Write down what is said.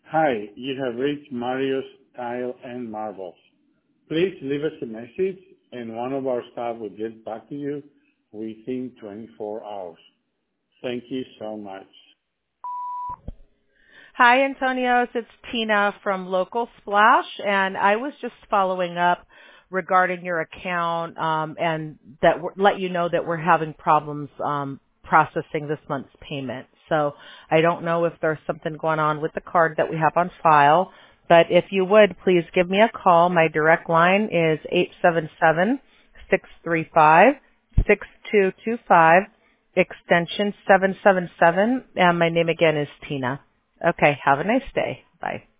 Hi, you have reached Mario's Tile and Marbles. Please leave us a message and one of our staff will get back to you within 24 hours. Thank you so much. Hi, Antonios. It's Tina from Local Splash, and I was just following up regarding your account and let you know that we're having problems processing this month's payment. So I don't know if there's something going on with the card that we have on file, but if you would, please give me a call. My direct line is 877-635-6225, extension 777, and my name again is Tina. Okay, have a nice day. Bye.